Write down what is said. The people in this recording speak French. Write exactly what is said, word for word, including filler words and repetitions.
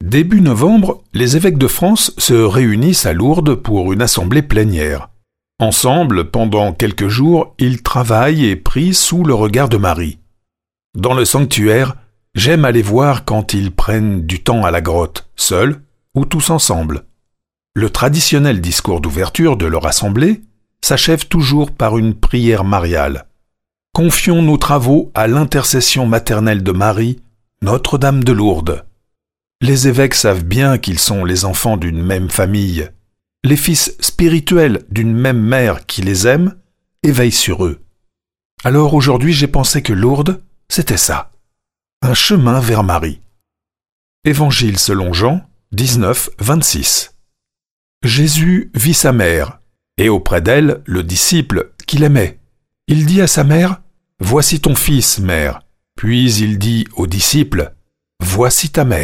Début novembre, les évêques de France se réunissent à Lourdes pour une assemblée plénière. Ensemble, pendant quelques jours, ils travaillent et prient sous le regard de Marie. Dans le sanctuaire, j'aime aller voir quand ils prennent du temps à la grotte, seuls ou tous ensemble. Le traditionnel discours d'ouverture de leur assemblée s'achève toujours par une prière mariale. Confions nos travaux à l'intercession maternelle de Marie, Notre-Dame de Lourdes. Les évêques savent bien qu'ils sont les enfants d'une même famille, les fils spirituels d'une même mère qui les aime et veille sur eux. Alors aujourd'hui, j'ai pensé que Lourdes, c'était ça, un chemin vers Marie. Évangile selon Jean, dix-neuf, vingt-six. Jésus vit sa mère, et auprès d'elle, le disciple qu'il aimait. Il dit à sa mère, « Voici ton fils, mère ». Puis il dit au disciple, « Voici ta mère ».